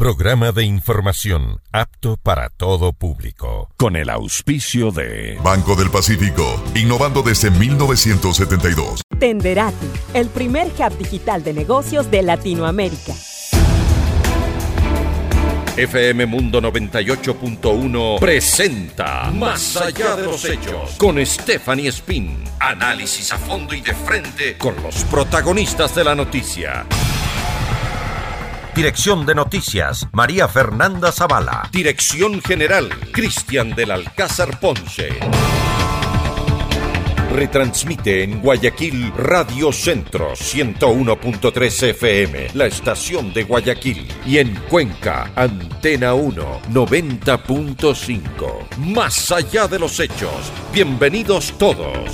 Programa de información apto para todo público. Con el auspicio de Banco del Pacífico, innovando desde 1972. Tenderati, el primer hub digital de negocios de Latinoamérica. FM Mundo 98.1 presenta Más allá de los hechos con Stephanie Spin. Análisis a fondo y de frente con los protagonistas de la noticia. Dirección de Noticias, María Fernanda Zavala. Dirección General, Cristian del Alcázar Ponce. Retransmite en Guayaquil Radio Centro 101.3 FM, la estación de Guayaquil. Y en Cuenca, Antena 1 90.5. Más allá de los hechos. Bienvenidos todos.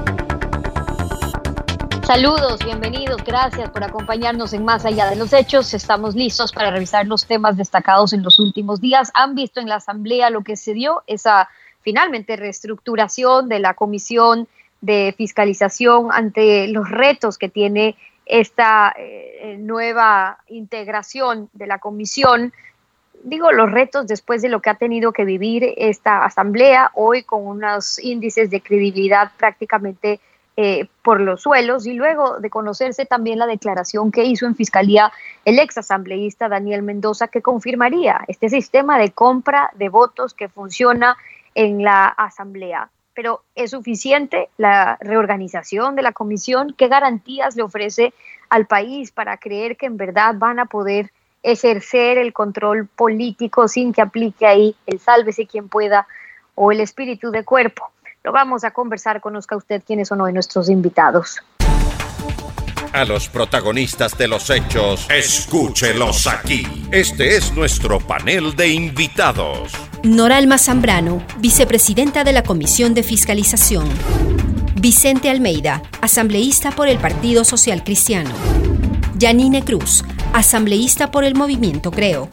Saludos, bienvenidos, gracias por acompañarnos en Más Allá de los Hechos. Estamos listos para revisar los temas destacados en los últimos días. Han visto en la Asamblea lo que se dio, esa finalmente reestructuración de la Comisión de Fiscalización ante los retos que tiene esta nueva integración de la Comisión. Digo los retos después de lo que ha tenido que vivir esta Asamblea, hoy con unos índices de credibilidad prácticamente por los suelos, y luego de conocerse también la declaración que hizo en Fiscalía el exasambleísta Daniel Mendoza, que confirmaría este sistema de compra de votos que funciona en la Asamblea. Pero ¿es suficiente la reorganización de la comisión? ¿Qué garantías le ofrece al país para creer que en verdad van a poder ejercer el control político sin que aplique ahí el sálvese quien pueda o el espíritu de cuerpo? Lo vamos a conversar. Conozca usted quiénes son hoy nuestros invitados. A los protagonistas de los hechos, escúchelos aquí. Este es nuestro panel de invitados. Noralma Zambrano, vicepresidenta de la Comisión de Fiscalización. Vicente Almeida, asambleísta por el Partido Social Cristiano. Yanine Cruz, asambleísta por el Movimiento Creo.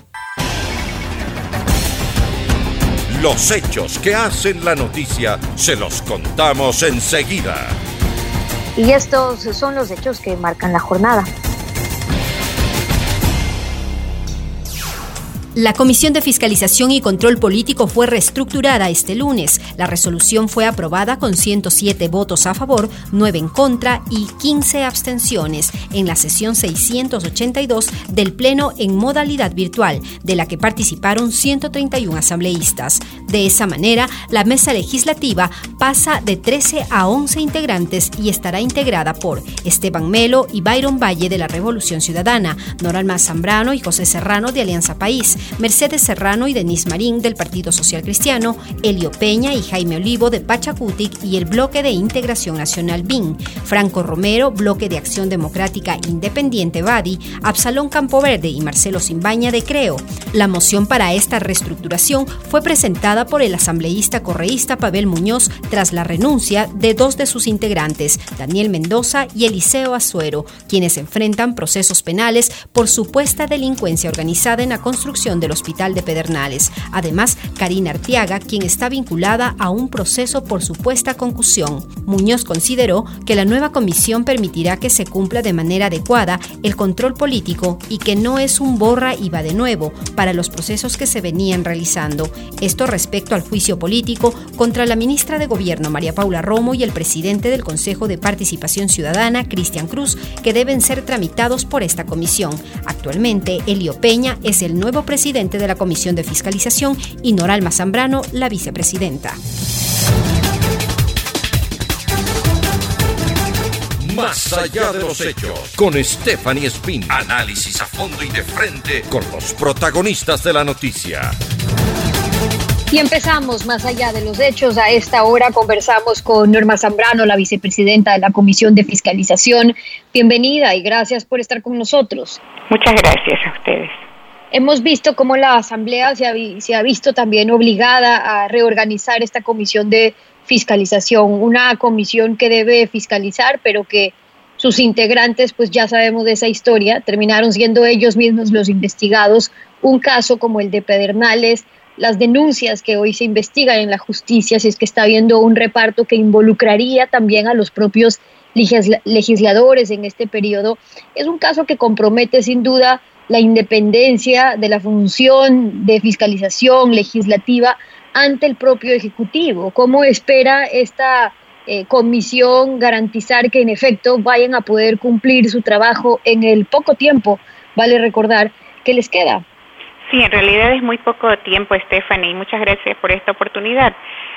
Los hechos que hacen la noticia se los contamos enseguida. Y estos son los hechos que marcan la jornada. La Comisión de Fiscalización y Control Político fue reestructurada este lunes. La resolución fue aprobada con 107 votos a favor, 9 en contra y 15 abstenciones en la sesión 682 del Pleno en modalidad virtual, de la que participaron 131 asambleístas. De esa manera, la mesa legislativa pasa de 13 a 11 integrantes y estará integrada por Esteban Melo y Byron Valle de la Revolución Ciudadana, Noralma Zambrano y José Serrano de Alianza País, Mercedes Serrano y Denise Marín del Partido Social Cristiano, Elio Peña y Jaime Olivo de Pachacutic y el Bloque de Integración Nacional BIN, Franco Romero, Bloque de Acción Democrática Independiente BADI, Absalón Campoverde y Marcelo Simbaña de Creo. La moción para esta reestructuración fue presentada por el asambleísta correísta Pavel Muñoz tras la renuncia de dos de sus integrantes, Daniel Mendoza y Eliseo Azuero, quienes enfrentan procesos penales por supuesta delincuencia organizada en la construcción del Hospital de Pedernales. Además, Karina Arteaga, quien está vinculada a un proceso por supuesta concusión. Muñoz consideró que la nueva comisión permitirá que se cumpla de manera adecuada el control político y que no es un borra y va de nuevo para los procesos que se venían realizando. Esto respecto al juicio político contra la ministra de Gobierno María Paula Romo y el presidente del Consejo de Participación Ciudadana Cristian Cruz, que deben ser tramitados por esta comisión. Actualmente, Elio Peña es el nuevo presidente de la Comisión de Fiscalización y Noralma Zambrano, la vicepresidenta. Más allá de los hechos, con Stephanie Spin. Análisis a fondo y de frente con los protagonistas de la noticia. Y empezamos Más Allá de los Hechos. A esta hora conversamos con Norma Zambrano, la vicepresidenta de la Comisión de Fiscalización. Bienvenida y gracias por estar con nosotros. Muchas gracias a ustedes. Hemos visto cómo la Asamblea se ha visto también obligada a reorganizar esta comisión de fiscalización, una comisión que debe fiscalizar, pero que sus integrantes, pues ya sabemos de esa historia, terminaron siendo ellos mismos los investigados. Un caso como el de Pedernales, las denuncias que hoy se investigan en la justicia, si es que está habiendo un reparto que involucraría también a los propios legisladores en este periodo, es un caso que compromete sin duda la independencia de la función de fiscalización legislativa ante el propio Ejecutivo. ¿Cómo espera esta comisión garantizar que en efecto vayan a poder cumplir su trabajo en el poco tiempo, vale recordar, que les queda? Sí, en realidad es muy poco tiempo, Stephanie, y muchas gracias por esta oportunidad.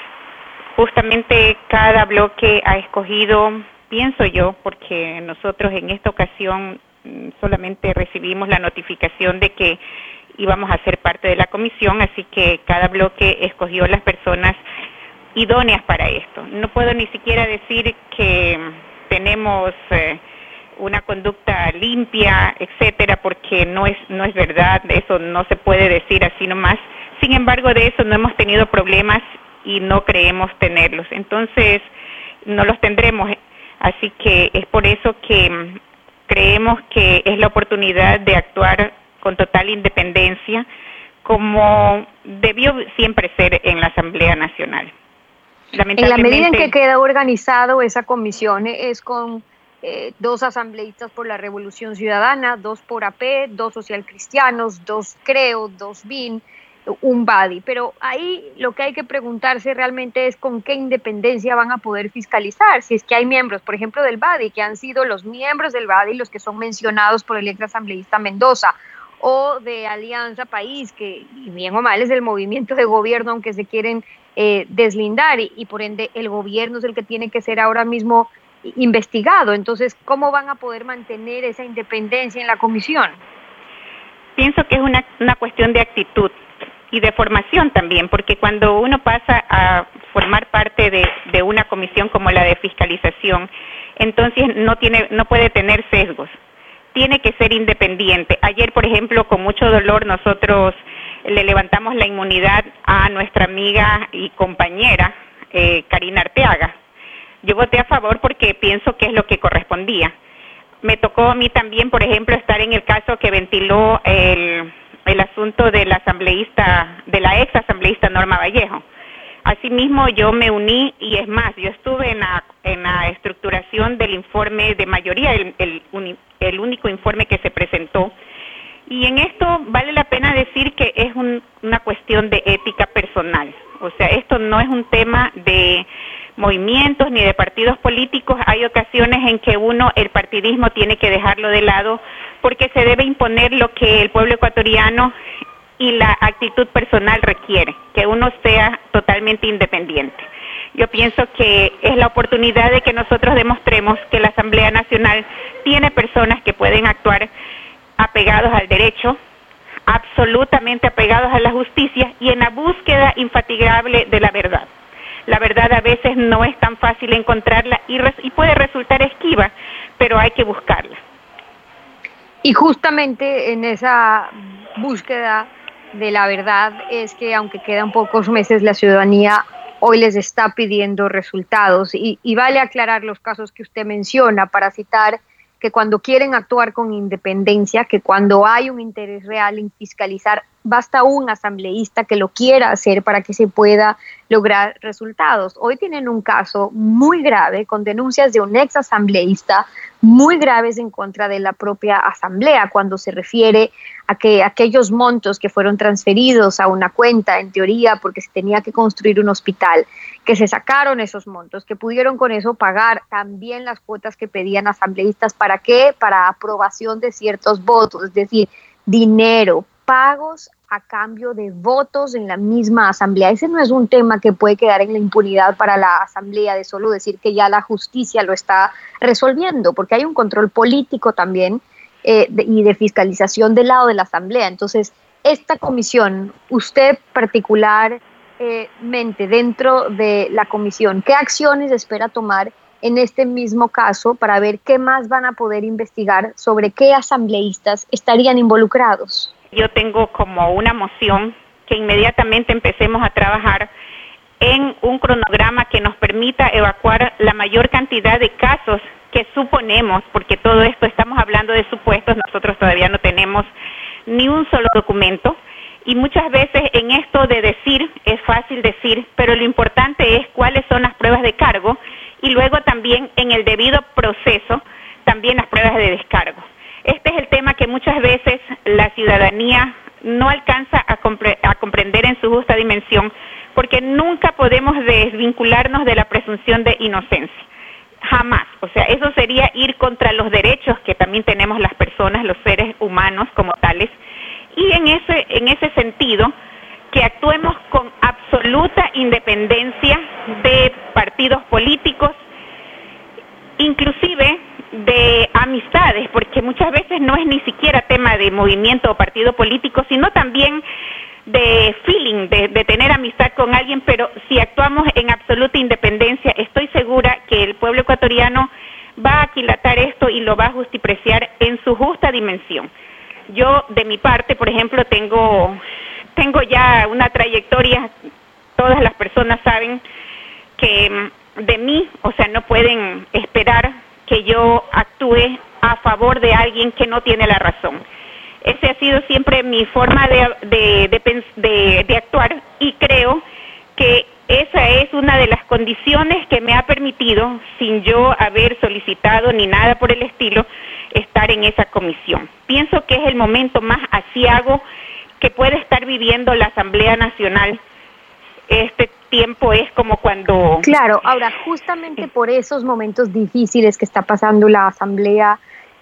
Justamente cada bloque ha escogido, pienso yo, porque nosotros en esta ocasión solamente recibimos la notificación de que íbamos a ser parte de la comisión, así que cada bloque escogió las personas idóneas para esto. No puedo ni siquiera decir que tenemos una conducta limpia, etcétera, porque no es verdad, eso no se puede decir así nomás. Sin embargo, de eso no hemos tenido problemas y no creemos tenerlos. Entonces, no los tendremos. Así que es por eso que creemos que es la oportunidad de actuar con total independencia, como debió siempre ser en la Asamblea Nacional. En la medida en que queda organizado esa comisión, es con 2 asambleístas por la Revolución Ciudadana, 2 por AP, 2 socialcristianos, 2 CREO, 2 BIN, un BADI. Pero ahí lo que hay que preguntarse realmente es con qué independencia van a poder fiscalizar. Si es que hay miembros, por ejemplo, del BADI, que han sido los miembros del BADI los que son mencionados por el ex asambleísta Mendoza, o de Alianza País, que bien o mal es el movimiento de gobierno, aunque se quieren deslindar, y por ende el gobierno es el que tiene que ser ahora mismo investigado. Entonces, ¿cómo van a poder mantener esa independencia en la comisión? Pienso que es una cuestión de actitud y de formación también, porque cuando uno pasa a formar parte de una comisión como la de fiscalización, entonces no puede tener sesgos. Tiene que ser independiente. Ayer, por ejemplo, con mucho dolor, nosotros le levantamos la inmunidad a nuestra amiga y compañera Karina Arteaga. Yo voté a favor porque pienso que es lo que correspondía. Me tocó a mí también, por ejemplo, estar en el caso que ventiló el asunto de la ex asambleísta Norma Vallejo. Asimismo, yo me uní, y es más, yo estuve en la estructuración del informe de mayoría, el único informe que se presentó. Y en esto vale la pena decir que es una cuestión de ética personal. O sea, esto no es un tema de movimientos ni de partidos políticos. Hay ocasiones en que el partidismo tiene que dejarlo de lado, porque se debe imponer lo que el pueblo ecuatoriano y la actitud personal requiere, que uno sea totalmente independiente. Yo pienso que es la oportunidad de que nosotros demostremos que la Asamblea Nacional tiene personas que pueden actuar apegados al derecho, absolutamente apegados a la justicia y en la búsqueda infatigable de la verdad. La verdad a veces no es tan fácil encontrarla y puede resultar esquiva, pero hay que buscarla. Y justamente en esa búsqueda de la verdad es que, aunque quedan pocos meses, la ciudadanía hoy les está pidiendo resultados. Y vale aclarar los casos que usted menciona para citar que cuando quieren actuar con independencia, que cuando hay un interés real en fiscalizar, basta un asambleísta que lo quiera hacer para que se pueda lograr resultados. Hoy tienen un caso muy grave con denuncias de un ex asambleísta muy graves en contra de la propia asamblea, cuando se refiere a que aquellos montos que fueron transferidos a una cuenta, en teoría porque se tenía que construir un hospital, que se sacaron esos montos, que pudieron con eso pagar también las cuotas que pedían asambleístas. ¿Para qué? Para aprobación de ciertos votos, es decir, dinero, pagos a cambio de votos en la misma asamblea. Ese no es un tema que puede quedar en la impunidad para la asamblea, de solo decir que ya la justicia lo está resolviendo, porque hay un control político también y de fiscalización del lado de la asamblea. Entonces, esta comisión, usted particularmente dentro de la comisión, ¿qué acciones espera tomar en este mismo caso para ver qué más van a poder investigar sobre qué asambleístas estarían involucrados? Yo tengo como una moción que inmediatamente empecemos a trabajar en un cronograma que nos permita evacuar la mayor cantidad de casos que suponemos, porque todo esto estamos hablando de supuestos, nosotros todavía no tenemos ni un solo documento, y muchas veces en esto de decir, es fácil decir, pero lo importante es cuáles son las pruebas de cargo, y luego también en el debido proceso, también las pruebas de descargo. Este es el tema que muchas muchas veces la ciudadanía no alcanza a comprender en su justa dimensión, porque nunca podemos desvincularnos de la presunción de inocencia. Jamás. O sea, eso sería ir contra los derechos que también tenemos las personas, los seres humanos como tales. Y en ese sentido, que actuemos con absoluta independencia de partidos políticos, inclusive de amistades, porque muchas veces no es ni siquiera tema de movimiento o partido político, sino también de feeling, de tener amistad con alguien, pero si actuamos en absoluta independencia, estoy segura que el pueblo ecuatoriano va a aquilatar esto y lo va a justipreciar en su justa dimensión. Yo, de mi parte, por ejemplo, tengo ya una trayectoria, todas las personas saben que de mí, o sea, no pueden esperar que yo actúe a favor de alguien que no tiene la razón. Esa ha sido siempre mi forma de actuar, y creo que esa es una de las condiciones que me ha permitido, sin yo haber solicitado ni nada por el estilo, estar en esa comisión. Pienso que es el momento más aciago que puede estar viviendo la Asamblea Nacional. Este tiempo es como cuando... Claro, ahora justamente por esos momentos difíciles que está pasando la Asamblea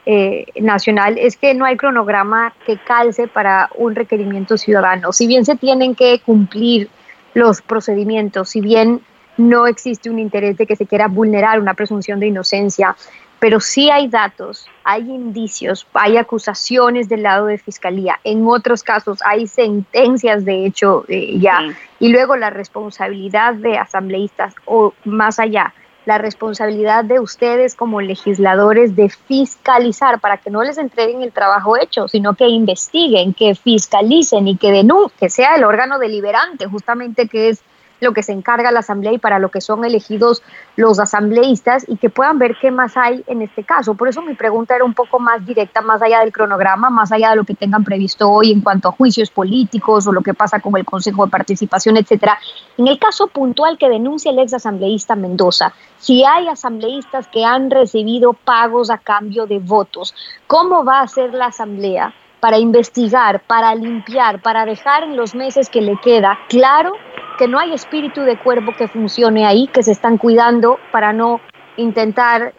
Nacional, es que no hay cronograma que calce para un requerimiento ciudadano. Si bien se tienen que cumplir los procedimientos, si bien no existe un interés de que se quiera vulnerar una presunción de inocencia, pero sí hay datos, hay indicios, hay acusaciones del lado de Fiscalía, en otros casos hay sentencias de hecho ya, y luego la responsabilidad de asambleístas, o más allá, la responsabilidad de ustedes como legisladores de fiscalizar para que no les entreguen el trabajo hecho, sino que investiguen, que fiscalicen y que denuncien, que sea el órgano deliberante, justamente, que es lo que se encarga la Asamblea y para lo que son elegidos los asambleístas, y que puedan ver qué más hay en este caso. Por eso mi pregunta era un poco más directa, más allá del cronograma, más allá de lo que tengan previsto hoy en cuanto a juicios políticos o lo que pasa con el Consejo de Participación, etcétera. En el caso puntual que denuncia el ex asambleísta Mendoza, si hay asambleístas que han recibido pagos a cambio de votos, ¿cómo va a hacer la Asamblea para investigar, para limpiar, para dejar en los meses que le queda claro que no hay espíritu de cuervo que funcione ahí, que se están cuidando para no intentar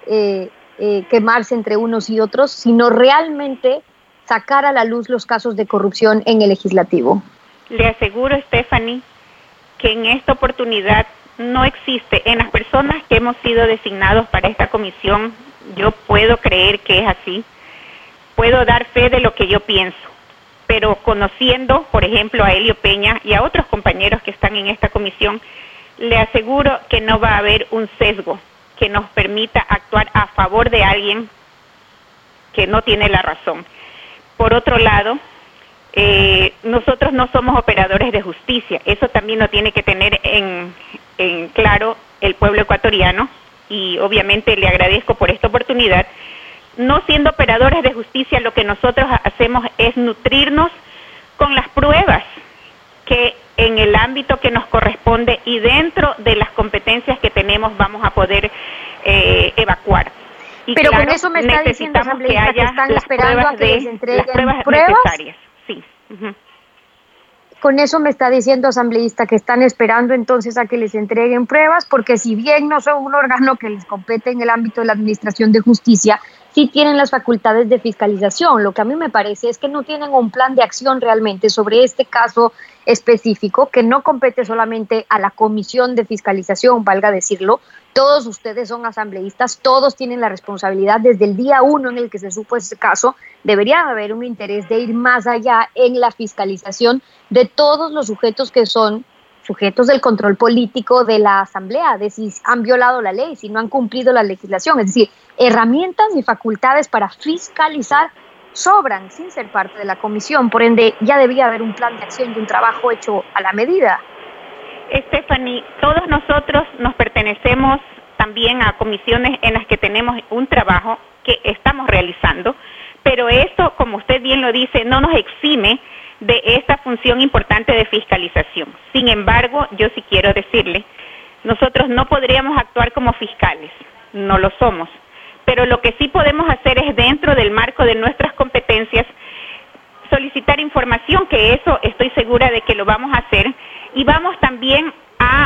quemarse entre unos y otros, sino realmente sacar a la luz los casos de corrupción en el legislativo? Le aseguro, Stephanie, que en esta oportunidad no existe, en las personas que hemos sido designados para esta comisión, yo puedo creer que es así, puedo dar fe de lo que yo pienso. Pero conociendo, por ejemplo, a Elio Peña y a otros compañeros que están en esta comisión, le aseguro que no va a haber un sesgo que nos permita actuar a favor de alguien que no tiene la razón. Por otro lado, nosotros no somos operadores de justicia, eso también lo tiene que tener en claro el pueblo ecuatoriano, y obviamente le agradezco por esta oportunidad. No siendo operadores de justicia, lo que nosotros hacemos es nutrirnos con las pruebas que en el ámbito que nos corresponde y dentro de las competencias que tenemos vamos a poder evacuar. Y pero claro, con eso me está diciendo, asambleísta, que están esperando a que les entreguen pruebas necesarias. Sí. Uh-huh. Con eso me está diciendo, asambleísta, que están esperando entonces a que les entreguen pruebas, porque si bien no son un órgano que les compete en el ámbito de la administración de justicia, sí tienen las facultades de fiscalización. Lo que a mí me parece es que no tienen un plan de acción realmente sobre este caso específico, que no compete solamente a la comisión de fiscalización, valga decirlo. Todos ustedes son asambleístas, todos tienen la responsabilidad desde el día 1 en el que se supo ese caso. Debería haber un interés de ir más allá en la fiscalización de todos los sujetos que son sujetos del control político de la Asamblea, de si han violado la ley, si no han cumplido la legislación. Es decir, herramientas y facultades para fiscalizar sobran sin ser parte de la comisión. Por ende, ya debía haber un plan de acción y un trabajo hecho a la medida. Stephanie, todos nosotros nos pertenecemos también a comisiones en las que tenemos un trabajo que estamos realizando, pero eso, como usted bien lo dice, no nos exime de esta función importante de fiscalización. Sin embargo, yo sí quiero decirle, nosotros no podríamos actuar como fiscales, no lo somos, pero lo que sí podemos hacer es, dentro del marco de nuestras competencias, solicitar información, que eso estoy segura de que lo vamos a hacer, y vamos también a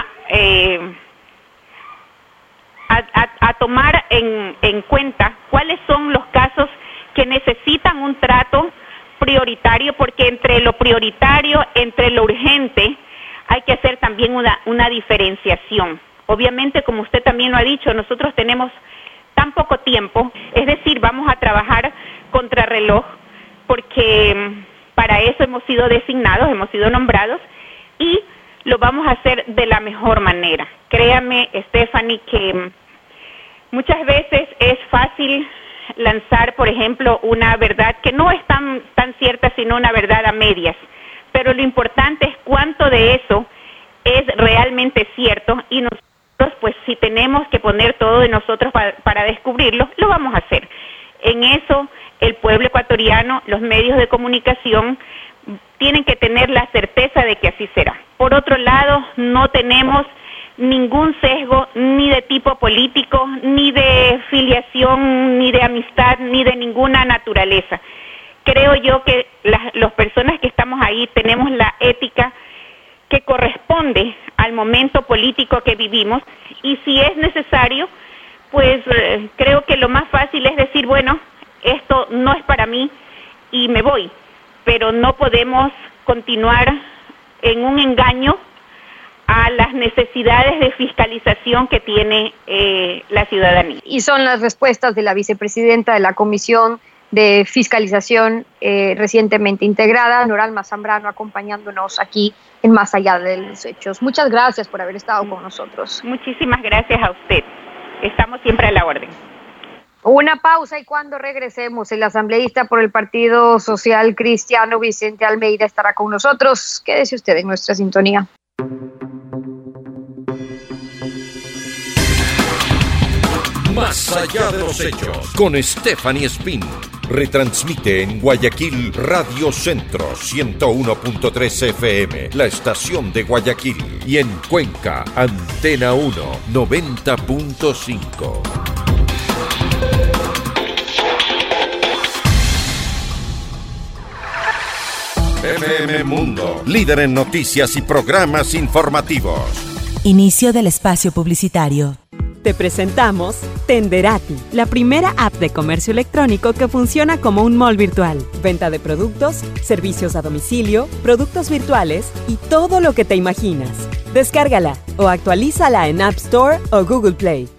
tomar en cuenta cuáles son los casos que necesitan un trato prioritario, porque entre lo prioritario, entre lo urgente, hay que hacer también una diferenciación. Obviamente, como usted también lo ha dicho, nosotros tenemos tan poco tiempo, es decir, vamos a trabajar contrarreloj, porque para eso hemos sido designados, hemos sido nombrados, y lo vamos a hacer de la mejor manera. Créame, Stephanie, que muchas veces es fácil lanzar, por ejemplo, una verdad que no es tan cierta, sino una verdad a medias, pero lo importante es cuánto de eso es realmente cierto, y nosotros, pues, si tenemos que poner todo de nosotros para descubrirlo, lo vamos a hacer. En eso, el pueblo ecuatoriano, los medios de comunicación, tienen que tener la certeza de que así será. Por otro lado, no tenemos ningún sesgo, ni de tipo político, ni de filiación, ni de amistad, ni de ninguna naturaleza. Creo yo que las personas que estamos ahí tenemos la ética que corresponde al momento político que vivimos, y si es necesario, pues creo que lo más fácil es decir, bueno, esto no es para mí y me voy, pero no podemos continuar en un engaño a las necesidades de fiscalización que tiene la ciudadanía. Y son las respuestas de la vicepresidenta de la Comisión de Fiscalización recientemente integrada, Noralma Zambrano, acompañándonos aquí en Más Allá de los Hechos. Muchas gracias por haber estado con nosotros. Muchísimas gracias a usted. Estamos siempre a la orden. Una pausa, y cuando regresemos, el asambleísta por el Partido Social Cristiano, Vicente Almeida, estará con nosotros. Quédese usted en nuestra sintonía. Más Allá de los Hechos, con Stephanie Spin. Retransmite en Guayaquil Radio Centro 101.3 FM, la estación de Guayaquil, y en Cuenca, Antena 1 90.5. FM Mundo, líder en noticias y programas informativos. Inicio del espacio publicitario. Te presentamos Tenderati, la primera app de comercio electrónico que funciona como un mall virtual. Venta de productos, servicios a domicilio, productos virtuales y todo lo que te imaginas. Descárgala o actualízala en App Store o Google Play.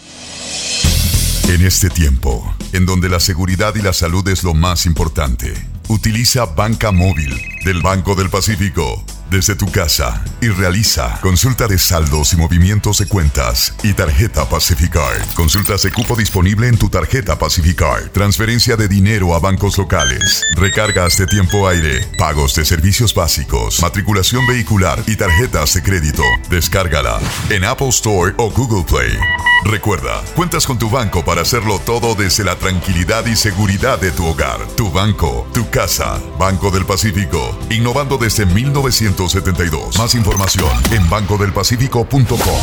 En este tiempo, en donde la seguridad y la salud es lo más importante, utiliza Banca Móvil del Banco del Pacífico desde tu casa y realiza consulta de saldos y movimientos de cuentas y tarjeta Pacificard. Consultas de cupo disponible en tu tarjeta Pacificard. Transferencia de dinero a bancos locales. Recargas de tiempo aire. Pagos de servicios básicos. Matriculación vehicular y tarjetas de crédito. Descárgala en Apple Store o Google Play. Recuerda, cuentas con tu banco para hacerlo todo desde la tranquilidad y seguridad de tu hogar. Tu banco, tu casa. Banco del Pacífico. Innovando desde 1972. Más información en bancodelpacifico.com.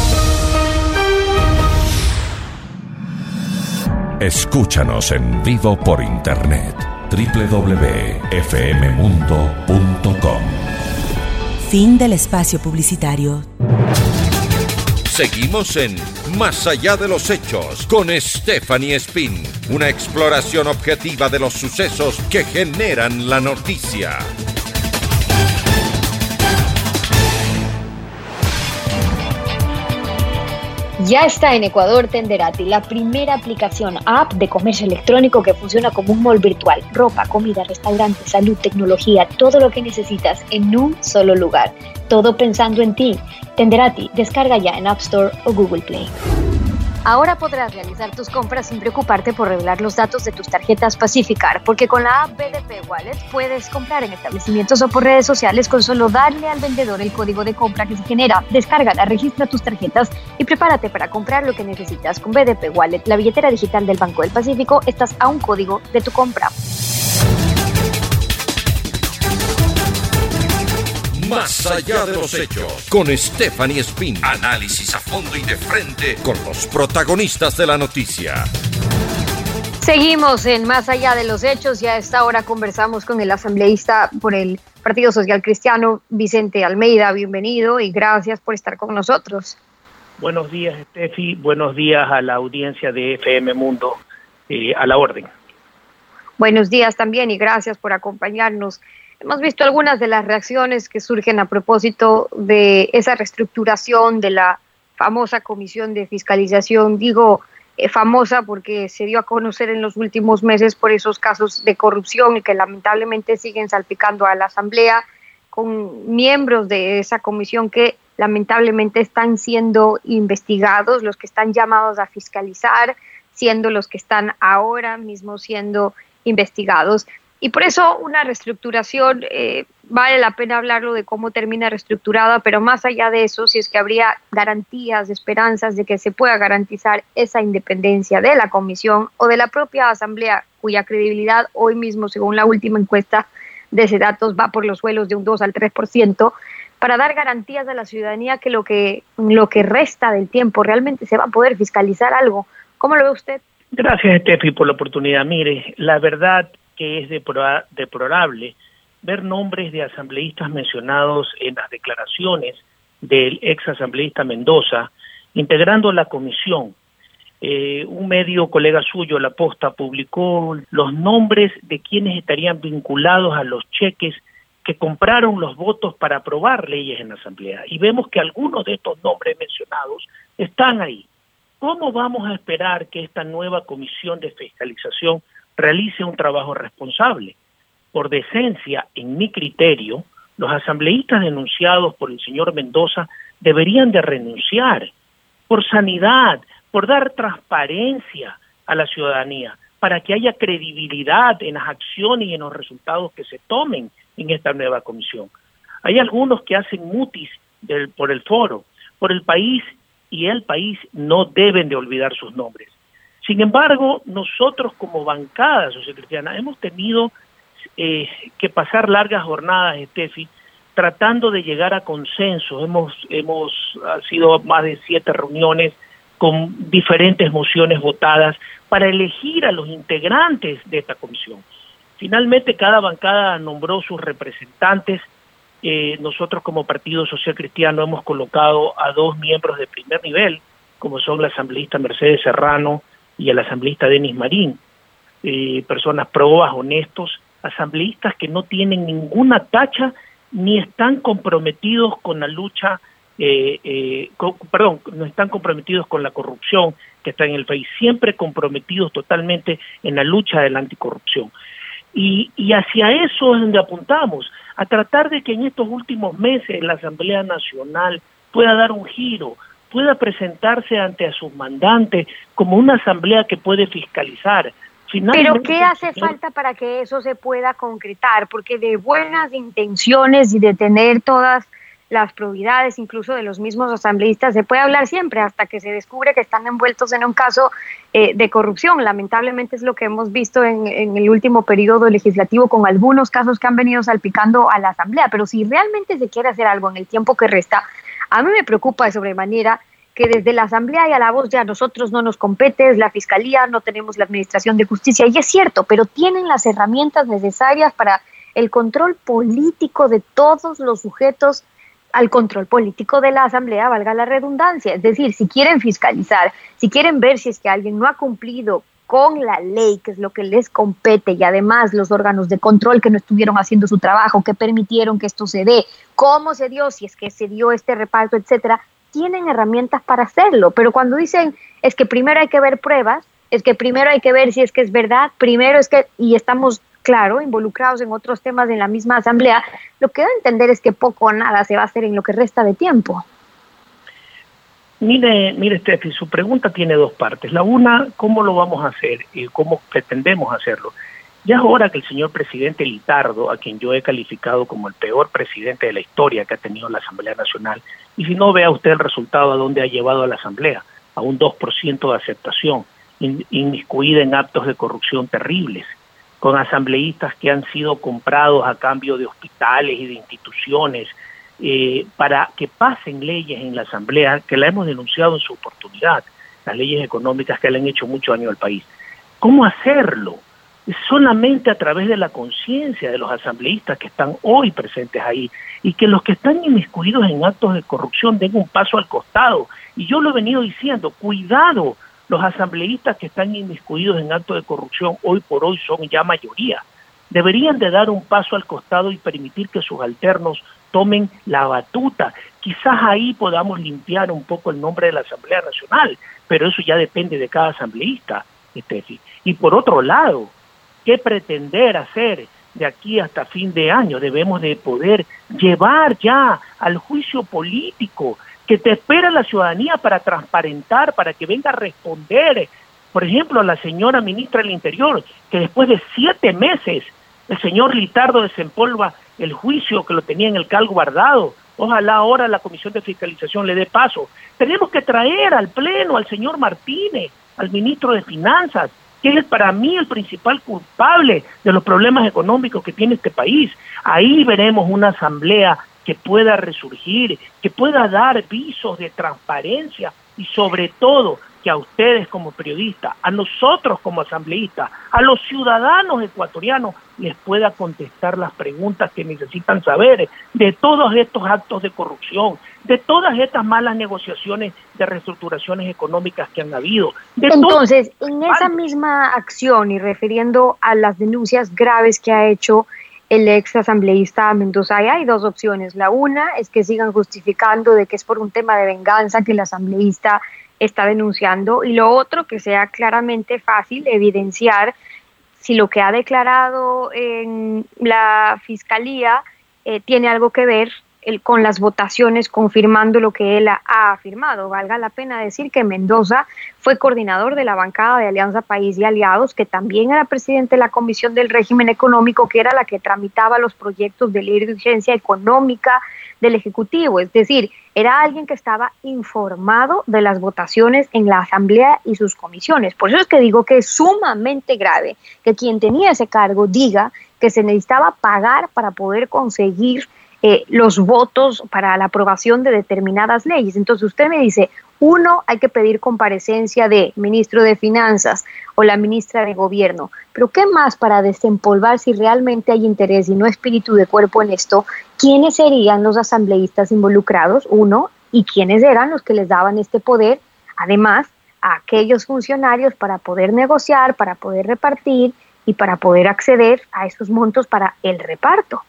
Escúchanos en vivo por internet. www.fmmundo.com. Fin del espacio publicitario. Seguimos en Más Allá de los Hechos con Stephanie Spin, una exploración objetiva de los sucesos que generan la noticia. Ya está en Ecuador Tenderati, la primera aplicación app de comercio electrónico que funciona como un mall virtual. Ropa, comida, restaurante, salud, tecnología, todo lo que necesitas en un solo lugar. Todo pensando en ti. Tenderati, descarga ya en App Store o Google Play. Ahora podrás realizar tus compras sin preocuparte por revelar los datos de tus tarjetas Pacificard, porque con la app BDP Wallet puedes comprar en establecimientos o por redes sociales con solo darle al vendedor el código de compra que se genera. Descárgala, registra tus tarjetas y prepárate para comprar lo que necesitas. Con BDP Wallet, la billetera digital del Banco del Pacífico, estás a un código de tu compra. Más Allá de los Hechos, con Stephanie Spin. Análisis a fondo y de frente con los protagonistas de la noticia. Seguimos en Más Allá de los Hechos y a esta hora conversamos con el asambleísta por el Partido Social Cristiano, Vicente Almeida. Bienvenido y gracias por estar con nosotros. Buenos días, Steffi. Buenos días a la audiencia de FM Mundo. A la orden. Buenos días también y gracias por acompañarnos. Hemos visto algunas de las reacciones que surgen a propósito de esa reestructuración de la famosa comisión de fiscalización. Digo famosa porque se dio a conocer en los últimos meses por esos casos de corrupción y que lamentablemente siguen salpicando a la Asamblea, con miembros de esa comisión que lamentablemente están siendo investigados, los que están llamados a fiscalizar, siendo los que están ahora mismo siendo investigados. Y por eso una reestructuración, vale la pena hablarlo de cómo termina reestructurada, pero más allá de eso, si es que habría garantías, esperanzas de que se pueda garantizar esa independencia de la comisión o de la propia Asamblea, cuya credibilidad hoy mismo, según la última encuesta de Sedatos, va por los suelos de un 2 al 3%, para dar garantías a la ciudadanía que lo que resta del tiempo realmente se va a poder fiscalizar algo. ¿Cómo lo ve usted? Gracias, Steffi, por la oportunidad. Mire, la verdad que es deplorable ver nombres de asambleístas mencionados en las declaraciones del ex asambleísta Mendoza, integrando la comisión. Un medio colega suyo, La Posta, publicó los nombres de quienes estarían vinculados a los cheques que compraron los votos para aprobar leyes en la Asamblea. Y vemos que algunos de estos nombres mencionados están ahí. ¿Cómo vamos a esperar que esta nueva comisión de fiscalización realice un trabajo responsable? Por decencia, en mi criterio, los asambleístas denunciados por el señor Mendoza deberían de renunciar, por sanidad, por dar transparencia a la ciudadanía, para que haya credibilidad en las acciones y en los resultados que se tomen en esta nueva comisión. Hay algunos que hacen mutis por el foro, por el país, y el país no deben de olvidar sus nombres. Sin embargo, nosotros como bancada socialcristiana hemos tenido que pasar largas jornadas, Steffi, tratando de llegar a consenso. Hemos sido más de 7 reuniones con diferentes mociones votadas para elegir a los integrantes de esta comisión. Finalmente, cada bancada nombró sus representantes. Nosotros como Partido Social Cristiano hemos colocado a 2 miembros de primer nivel, como son la asambleísta Mercedes Serrano y el asambleísta Denis Marín, personas probas, honestos, asambleístas que no tienen ninguna tacha ni están comprometidos con la lucha, no están comprometidos con la corrupción que está en el país, siempre comprometidos totalmente en la lucha de la anticorrupción. Y hacia eso es donde apuntamos, a tratar de que en estos últimos meses la Asamblea Nacional pueda dar un giro, pueda presentarse ante sus mandantes como una asamblea que puede fiscalizar. Pero ¿qué hace falta para que eso se pueda concretar? Porque de buenas intenciones y de tener todas las probidades, incluso de los mismos asambleístas, se puede hablar siempre hasta que se descubre que están envueltos en un caso de corrupción. Lamentablemente es lo que hemos visto en el último periodo legislativo con algunos casos que han venido salpicando a la Asamblea. Pero si realmente se quiere hacer algo en el tiempo que resta, a mí me preocupa de sobremanera que desde la Asamblea y a la voz ya a nosotros no nos compete, es la Fiscalía, no tenemos la Administración de Justicia, y es cierto, pero tienen las herramientas necesarias para el control político de todos los sujetos al control político de la Asamblea, valga la redundancia. Es decir, si quieren fiscalizar, si quieren ver si es que alguien no ha cumplido con la ley, que es lo que les compete, y además los órganos de control que no estuvieron haciendo su trabajo, que permitieron que esto se dé, cómo se dio, si es que se dio este reparto, etcétera, tienen herramientas para hacerlo. Pero cuando dicen es que primero hay que ver pruebas, es que primero hay que ver si es que es verdad, primero es que, y estamos, claro, involucrados en otros temas en la misma Asamblea, lo que da a entender es que poco o nada se va a hacer en lo que resta de tiempo. Mire, Steffi, su pregunta tiene 2 partes. La una, ¿cómo lo vamos a hacer y cómo pretendemos hacerlo? Ya es hora que el señor presidente Litardo, a quien yo he calificado como el peor presidente de la historia que ha tenido la Asamblea Nacional, y si no, vea usted el resultado a dónde ha llevado a la Asamblea, a un 2% de aceptación, inmiscuida en actos de corrupción terribles, con asambleístas que han sido comprados a cambio de hospitales y de instituciones, para que pasen leyes en la Asamblea, que la hemos denunciado en su oportunidad, las leyes económicas que le han hecho mucho daño al país. ¿Cómo hacerlo? Solamente a través de la conciencia de los asambleístas que están hoy presentes ahí, y que los que están inmiscuidos en actos de corrupción den un paso al costado. Y yo lo he venido diciendo, cuidado, los asambleístas que están inmiscuidos en actos de corrupción hoy por hoy son ya mayoría. Deberían de dar un paso al costado y permitir que sus alternos tomen la batuta. Quizás ahí podamos limpiar un poco el nombre de la Asamblea Nacional, pero eso ya depende de cada asambleísta, Estefi. Y por otro lado, ¿qué pretender hacer de aquí hasta fin de año? Debemos de poder llevar ya al juicio político que te espera la ciudadanía para transparentar, para que venga a responder. Por ejemplo, a la señora ministra del Interior, que después de 7 meses el señor Litardo desempolva el juicio que lo tenía en el CAL guardado. Ojalá ahora la Comisión de Fiscalización le dé paso. Tenemos que traer al Pleno al señor Martínez, al ministro de Finanzas, que es para mí el principal culpable de los problemas económicos que tiene este país. Ahí veremos una asamblea que pueda resurgir, que pueda dar visos de transparencia y sobre todo que a ustedes como periodistas, a nosotros como asambleístas, a los ciudadanos ecuatorianos les pueda contestar las preguntas que necesitan saber de todos estos actos de corrupción, de todas estas malas negociaciones de reestructuraciones económicas que han habido. Entonces, en esa misma acción y refiriendo a las denuncias graves que ha hecho el ex asambleísta Mendoza, hay 2 opciones. La una es que sigan justificando de que es por un tema de venganza que el asambleísta está denunciando, y lo otro, que sea claramente fácil evidenciar si lo que ha declarado en la fiscalía tiene algo que ver con las votaciones, confirmando lo que él ha afirmado. Valga la pena decir que Mendoza fue coordinador de la bancada de Alianza País y Aliados, que también era presidente de la Comisión del Régimen Económico, que era la que tramitaba los proyectos de ley de urgencia económica del Ejecutivo. Es decir, era alguien que estaba informado de las votaciones en la Asamblea y sus comisiones. Por eso es que digo que es sumamente grave que quien tenía ese cargo diga que se necesitaba pagar para poder conseguir los votos para la aprobación de determinadas leyes. Entonces usted me dice, uno, hay que pedir comparecencia de ministro de Finanzas o la ministra de Gobierno, pero ¿qué más para desempolvar si realmente hay interés y no espíritu de cuerpo en esto? ¿Quiénes serían los asambleístas involucrados? Uno, y quiénes eran los que les daban este poder, además, a aquellos funcionarios para poder negociar, para poder repartir y para poder acceder a esos montos para el reparto.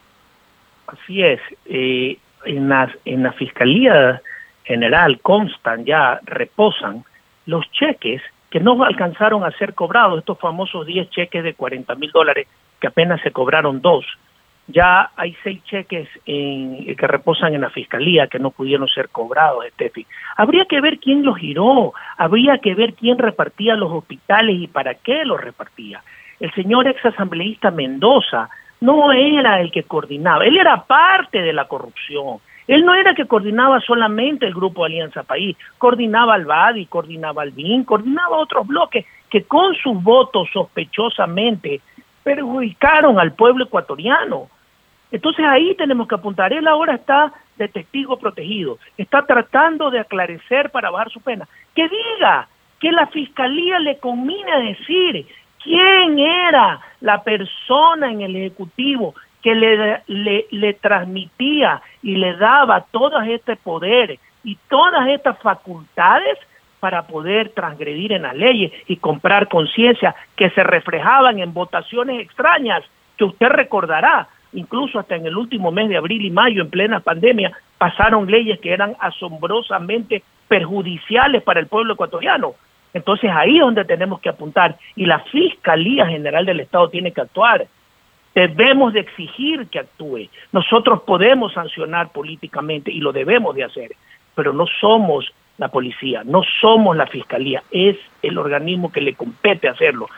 Así es, en la Fiscalía General constan ya, reposan los cheques que no alcanzaron a ser cobrados, estos famosos 10 cheques de $40,000 que apenas se cobraron 2. Ya hay 6 cheques que reposan en la Fiscalía que no pudieron ser cobrados, Estefi. Habría que ver quién los giró, habría que ver quién repartía los hospitales y para qué los repartía. El señor exasambleísta Mendoza no era el que coordinaba, él era parte de la corrupción. Él no era que coordinaba solamente el Grupo Alianza País, coordinaba al BADI, coordinaba al BIN, coordinaba otros bloques que con sus votos sospechosamente perjudicaron al pueblo ecuatoriano. Entonces ahí tenemos que apuntar. Él ahora está de testigo protegido, está tratando de aclarecer para bajar su pena. Que diga, que la Fiscalía le conmine decir quién era la persona en el Ejecutivo que le transmitía y le daba todo este poder y todas estas facultades para poder transgredir en las leyes y comprar conciencia que se reflejaban en votaciones extrañas, que usted recordará, incluso hasta en el último mes de abril y mayo, en plena pandemia, pasaron leyes que eran asombrosamente perjudiciales para el pueblo ecuatoriano. Entonces ahí es donde tenemos que apuntar, y la Fiscalía General del Estado tiene que actuar. Debemos de exigir que actúe. Nosotros podemos sancionar políticamente y lo debemos de hacer, pero no somos la policía, no somos la Fiscalía, es el organismo que le compete hacerlo.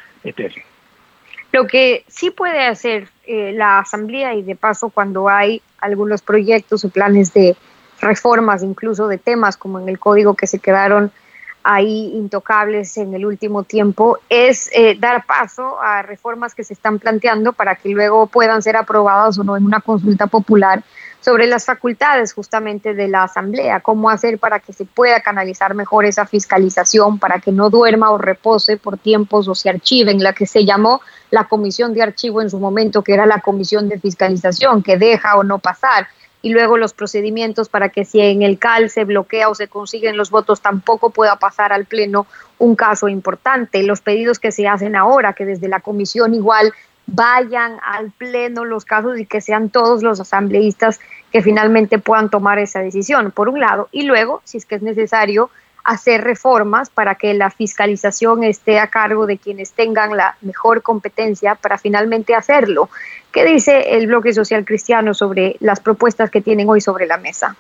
Lo que sí puede hacer la Asamblea, y de paso cuando hay algunos proyectos o planes de reformas, incluso de temas como en el código que se quedaron ahí intocables en el último tiempo, es dar paso a reformas que se están planteando para que luego puedan ser aprobadas o no en una consulta popular, sobre las facultades justamente de la Asamblea, cómo hacer para que se pueda canalizar mejor esa fiscalización, para que no duerma o repose por tiempos o se archive, en la que se llamó la comisión de archivo en su momento, que era la comisión de fiscalización, que deja o no pasar, y luego los procedimientos para que si en el CAL se bloquea o se consiguen los votos, tampoco pueda pasar al Pleno un caso importante. Los pedidos que se hacen ahora, que desde la comisión igual vayan al Pleno los casos y que sean todos los asambleístas que finalmente puedan tomar esa decisión, por un lado, y luego, si es que es necesario, hacer reformas para que la fiscalización esté a cargo de quienes tengan la mejor competencia para finalmente hacerlo. ¿Qué dice el Bloque Social Cristiano sobre las propuestas que tienen hoy sobre la mesa?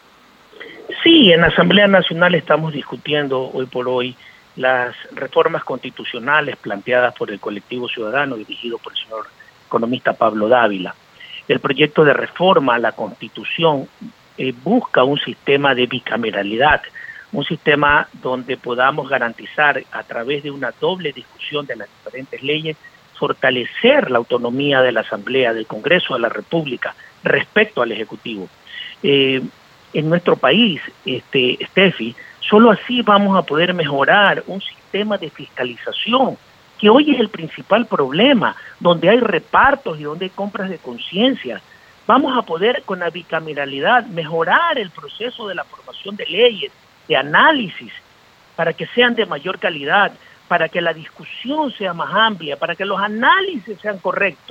Sí, en la Asamblea Nacional estamos discutiendo hoy por hoy las reformas constitucionales planteadas por el colectivo ciudadano dirigido por el señor economista Pablo Dávila. El proyecto de reforma a la Constitución busca un sistema de bicameralidad, un sistema donde podamos garantizar a través de una doble discusión de las diferentes leyes, fortalecer la autonomía de la Asamblea, del Congreso de la República respecto al Ejecutivo. En nuestro país, Steffi, solo así vamos a poder mejorar un sistema de fiscalización, que hoy es el principal problema, donde hay repartos y donde hay compras de conciencia. Vamos a poder, con la bicameralidad, mejorar el proceso de la formación de leyes, de análisis, para que sean de mayor calidad, para que la discusión sea más amplia, para que los análisis sean correctos.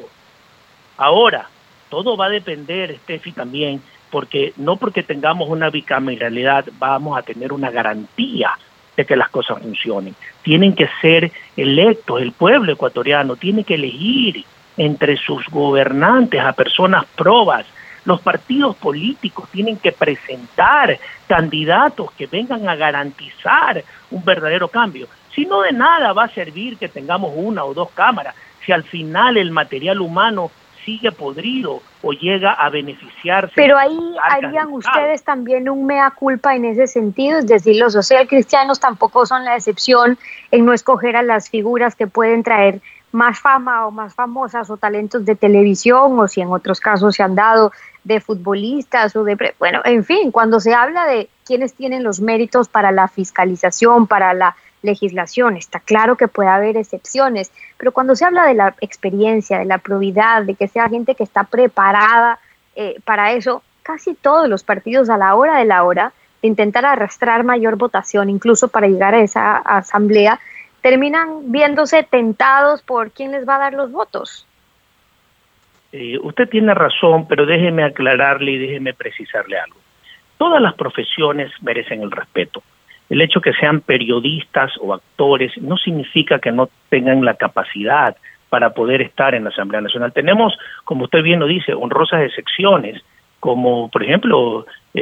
Ahora, todo va a depender, Steffi, también, porque no porque tengamos una bicameralidad vamos a tener una garantía de que las cosas funcionen. Tienen que ser electos, el pueblo ecuatoriano tiene que elegir entre sus gobernantes a personas probas. Los partidos políticos tienen que presentar candidatos que vengan a garantizar un verdadero cambio. Si no, de nada va a servir que tengamos una o dos cámaras, si al final el material humano sigue podrido o llega a beneficiarse. Pero ahí harían ustedes también un mea culpa en ese sentido, es decir, los socialcristianos tampoco son la excepción en no escoger a las figuras que pueden traer más fama o más famosas o talentos de televisión, o si en otros casos se han dado de futbolistas o de... Bueno, en fin, cuando se habla de quienes tienen los méritos para la fiscalización, para la legislación, está claro que puede haber excepciones, pero cuando se habla de la experiencia, de la probidad, de que sea gente que está preparada para eso, casi todos los partidos a la hora de intentar arrastrar mayor votación, incluso para llegar a esa asamblea, terminan viéndose tentados por quién les va a dar los votos. Usted tiene razón, pero déjeme aclararle y déjeme precisarle algo. Todas las profesiones merecen el respeto. El hecho que sean periodistas o actores no significa que no tengan la capacidad para poder estar en la Asamblea Nacional. Tenemos, como usted bien lo dice, honrosas excepciones, como por ejemplo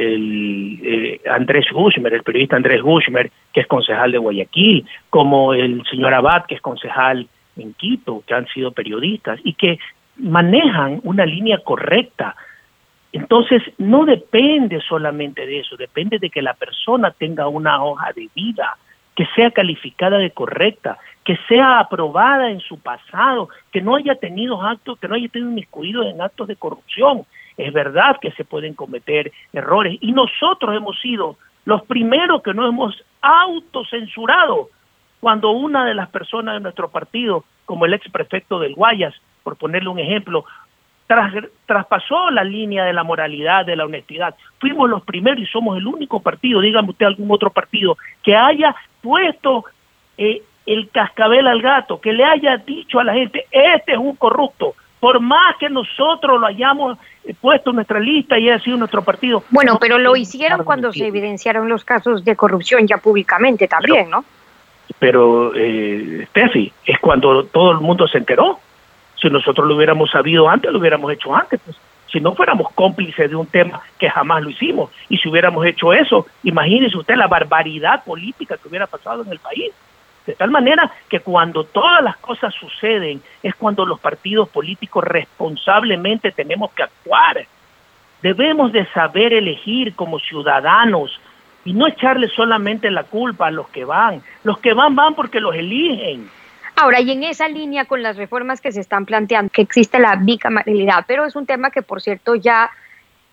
Andrés Guzmán, el periodista Andrés Guzmán, que es concejal de Guayaquil, como el señor Abad, que es concejal en Quito, que han sido periodistas y que manejan una línea correcta. Entonces, no depende solamente de eso, depende de que la persona tenga una hoja de vida, que sea calificada de correcta, que sea aprobada en su pasado, que no haya tenido actos, que no haya tenido inmiscuidos en actos de corrupción. Es verdad que se pueden cometer errores y nosotros hemos sido los primeros que nos hemos autocensurado cuando una de las personas de nuestro partido, como el ex prefecto del Guayas, por ponerle un ejemplo, traspasó la línea de la moralidad, de la honestidad. Fuimos los primeros y somos el único partido, dígame usted algún otro partido, que haya puesto el cascabel al gato, que le haya dicho a la gente, este es un corrupto, por más que nosotros lo hayamos puesto en nuestra lista y haya sido nuestro partido. Bueno, no, pero lo hicieron cuando se evidenciaron los casos de corrupción ya públicamente también, ¿no? Pero, Steffi, es cuando todo el mundo se enteró. Si nosotros lo hubiéramos sabido antes, lo hubiéramos hecho antes, pues. Si no fuéramos cómplices de un tema que jamás lo hicimos, y si hubiéramos hecho eso, imagínese usted la barbaridad política que hubiera pasado en el país. De tal manera que cuando todas las cosas suceden, es cuando los partidos políticos responsablemente tenemos que actuar. Debemos de saber elegir como ciudadanos, y no echarle solamente la culpa a los que van. Los que van porque los eligen. Ahora, y en esa línea con las reformas que se están planteando, que existe la bicameralidad, pero es un tema que, por cierto, ya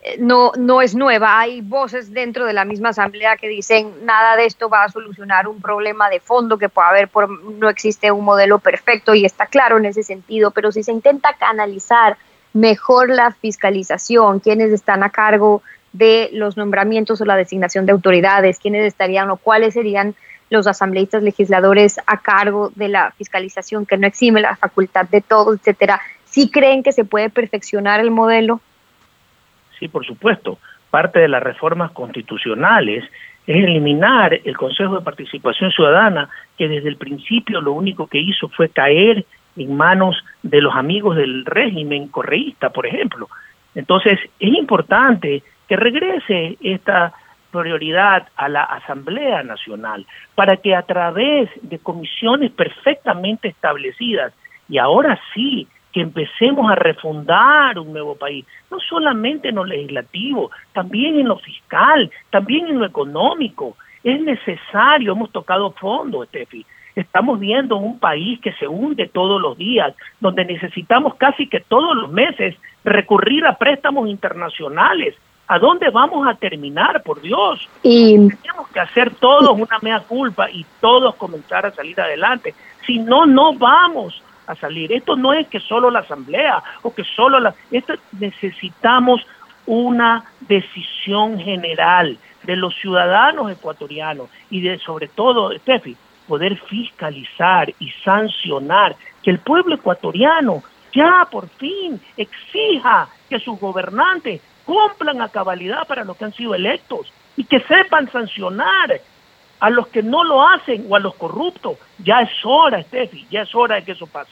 no es nueva. Hay voces dentro de la misma asamblea que dicen nada de esto va a solucionar un problema de fondo que puede haber, no existe un modelo perfecto y está claro en ese sentido, pero si se intenta canalizar mejor la fiscalización, quiénes están a cargo de los nombramientos o la designación de autoridades, quiénes estarían o cuáles serían los asambleístas legisladores a cargo de la fiscalización, que no exime la facultad de todos, etcétera. ¿Sí creen que se puede perfeccionar el modelo? Sí, por supuesto. Parte de las reformas constitucionales es eliminar el Consejo de Participación Ciudadana, que desde el principio lo único que hizo fue caer en manos de los amigos del régimen correísta, por ejemplo. Entonces, es importante que regrese esta prioridad a la Asamblea Nacional para que a través de comisiones perfectamente establecidas, y ahora sí, que empecemos a refundar un nuevo país, no solamente en lo legislativo, también en lo fiscal, también en lo económico. Es necesario, hemos tocado fondo, Estefi. Estamos viendo un país que se hunde todos los días, donde necesitamos casi que todos los meses recurrir a préstamos internacionales. ¿A dónde vamos a terminar, por Dios? Y tenemos que hacer todos una mea culpa y todos comenzar a salir adelante. Si no, no vamos a salir. Esto no es que solo la Asamblea o que solo esto necesitamos una decisión general de los ciudadanos ecuatorianos y de, sobre todo, Estefi, poder fiscalizar y sancionar que el pueblo ecuatoriano ya por fin exija que sus gobernantes cumplan a cabalidad para los que han sido electos y que sepan sancionar a los que no lo hacen o a los corruptos. Ya es hora, Estefi, ya es hora de que eso pase.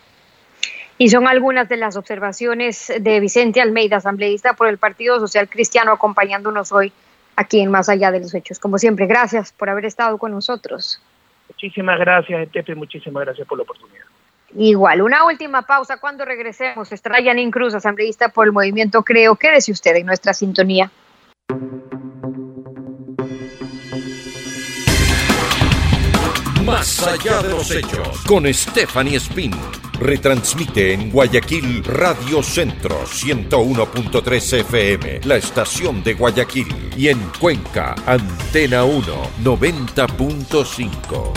Y son algunas de las observaciones de Vicente Almeida, asambleísta por el Partido Social Cristiano, acompañándonos hoy aquí en Más Allá de los Hechos. Como siempre, gracias por haber estado con nosotros. Muchísimas gracias, Estefi, muchísimas gracias por la oportunidad. Igual, una última pausa. Cuando regresemos, estará Yanin Cruz, asambleísta por el Movimiento Creo. Quédese usted en nuestra sintonía. Más allá de los hechos, con Stephanie Spin. Retransmite en Guayaquil Radio Centro 101.3 FM, la estación de Guayaquil. Y en Cuenca, Antena 1, 90.5.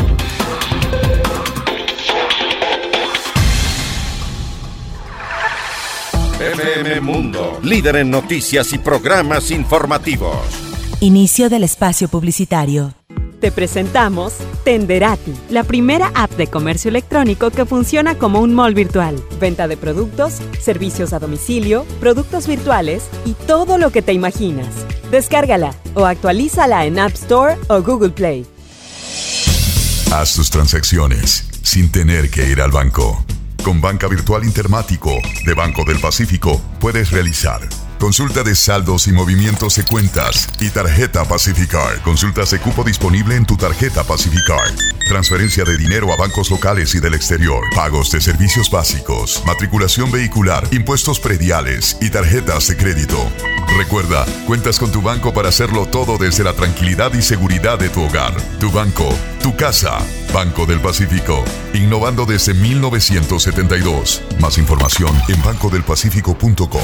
FM Mundo, líder en noticias y programas informativos. Inicio del espacio publicitario. Te presentamos Tenderati, la primera app de comercio electrónico que funciona como un mall virtual. Venta de productos, servicios a domicilio, productos virtuales y todo lo que te imaginas. Descárgala o actualízala en App Store o Google Play. Haz tus transacciones sin tener que ir al banco. Con Banca Virtual Intermático de Banco del Pacífico puedes realizar consulta de saldos y movimientos de cuentas y tarjeta Pacificard. Consultas de cupo disponible en tu tarjeta Pacificard. Transferencia de dinero a bancos locales y del exterior. Pagos de servicios básicos. Matriculación vehicular. Impuestos prediales y tarjetas de crédito. Recuerda, cuentas con tu banco para hacerlo todo desde la tranquilidad y seguridad de tu hogar. Tu banco, tu casa. Banco del Pacífico. Innovando desde 1972. Más información en bancodelpacifico.com.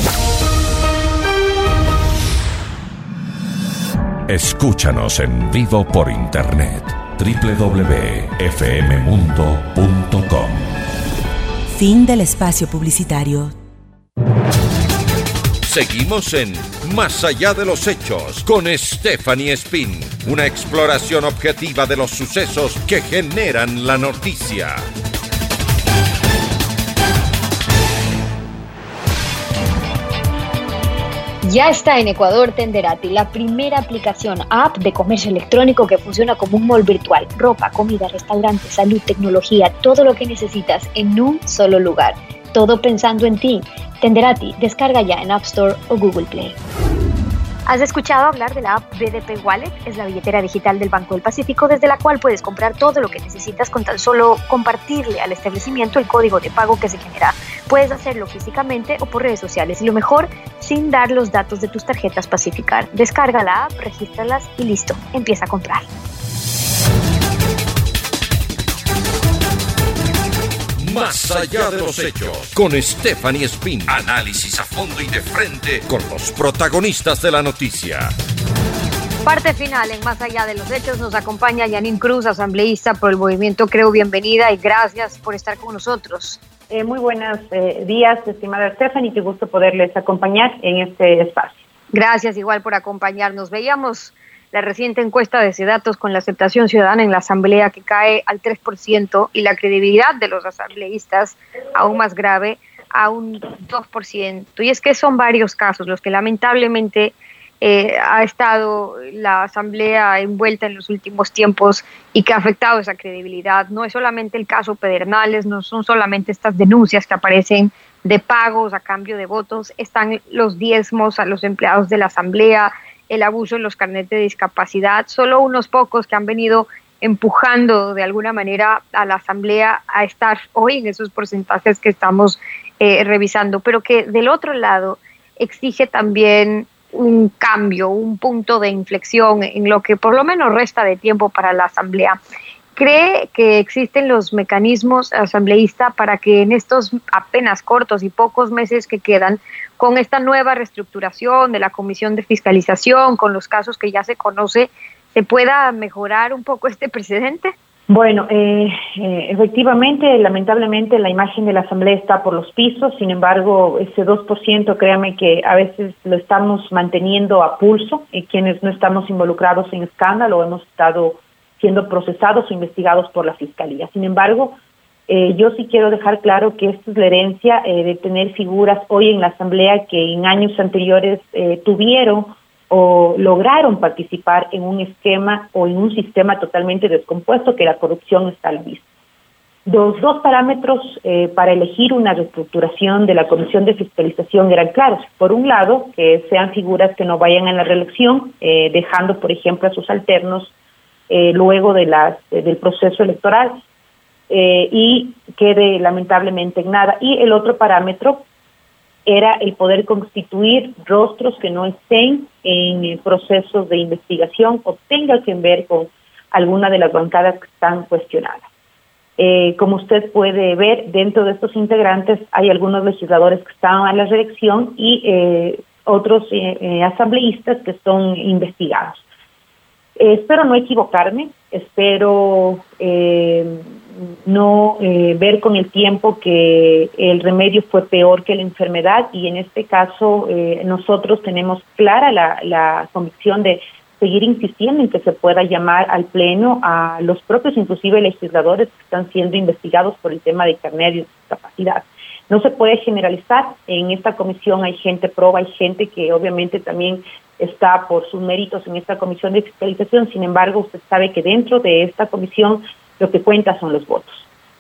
Escúchanos en vivo por internet www.fmmundo.com. Fin del espacio publicitario. Seguimos en Más Allá de los Hechos con Stephanie Spin, una exploración objetiva de los sucesos que generan la noticia. Ya está en Ecuador Tenderati, la primera aplicación app de comercio electrónico que funciona como un mall virtual. Ropa, comida, restaurantes, salud, tecnología, todo lo que necesitas en un solo lugar. Todo pensando en ti. Tenderati, descarga ya en App Store o Google Play. ¿Has escuchado hablar de la app BDP Wallet? Es la billetera digital del Banco del Pacífico, desde la cual puedes comprar todo lo que necesitas con tan solo compartirle al establecimiento el código de pago que se genera. Puedes hacerlo físicamente o por redes sociales y lo mejor, sin dar los datos de tus tarjetas Pacificar. Descarga la app, regístralas y listo, empieza a comprar. Más allá de los hechos, con Stephanie Spin. Análisis a fondo y de frente con los protagonistas de la noticia. Parte final en Más allá de los hechos nos acompaña Yanin Cruz, asambleísta por el movimiento Creo. Bienvenida y gracias por estar con nosotros. Muy buenos días, estimada Stephanie, qué gusto poderles acompañar en este espacio. Gracias igual por acompañarnos. Veíamos la reciente encuesta de Cedatos con la aceptación ciudadana en la asamblea que cae al 3% y la credibilidad de los asambleístas aún más grave a un 2%. Y es que son varios casos los que lamentablemente ha estado la asamblea envuelta en los últimos tiempos y que ha afectado esa credibilidad. No es solamente el caso Pedernales, no son solamente estas denuncias que aparecen de pagos a cambio de votos, están los diezmos a los empleados de la asamblea, el abuso en los carnets de discapacidad, solo unos pocos que han venido empujando de alguna manera a la asamblea a estar hoy en esos porcentajes que estamos revisando, pero que del otro lado exige también un cambio, un punto de inflexión en lo que por lo menos resta de tiempo para la asamblea. ¿Cree que existen los mecanismos asambleísta para que en estos apenas cortos y pocos meses que quedan, con esta nueva reestructuración de la Comisión de Fiscalización, con los casos que ya se conoce, se pueda mejorar un poco este precedente? Bueno, efectivamente, lamentablemente la imagen de la Asamblea está por los pisos, sin embargo, ese 2%, créame que a veces lo estamos manteniendo a pulso, quienes no estamos involucrados en escándalo, hemos estado siendo procesados o investigados por la Fiscalía. Sin embargo, yo sí quiero dejar claro que esta es la herencia de tener figuras hoy en la Asamblea que en años anteriores tuvieron o lograron participar en un esquema o en un sistema totalmente descompuesto que la corrupción está al vista. Los dos parámetros para elegir una reestructuración de la Comisión de Fiscalización eran claros. Por un lado, que sean figuras que no vayan a la reelección, dejando, por ejemplo, a sus alternos luego de del proceso electoral y quede lamentablemente en nada. Y el otro parámetro era el poder constituir rostros que no estén en procesos de investigación o tengan que ver con alguna de las bancadas que están cuestionadas. Como usted puede ver, dentro de estos integrantes hay algunos legisladores que están a la reelección y otros asambleístas que son investigados. Espero no equivocarme, espero no ver con el tiempo que el remedio fue peor que la enfermedad y en este caso nosotros tenemos clara la convicción de seguir insistiendo en que se pueda llamar al Pleno a los propios inclusive legisladores que están siendo investigados por el tema de carnet de discapacidad. No se puede generalizar, en esta comisión hay gente proba, hay gente que obviamente también está por sus méritos en esta comisión de fiscalización, sin embargo usted sabe que dentro de esta comisión lo que cuenta son los votos.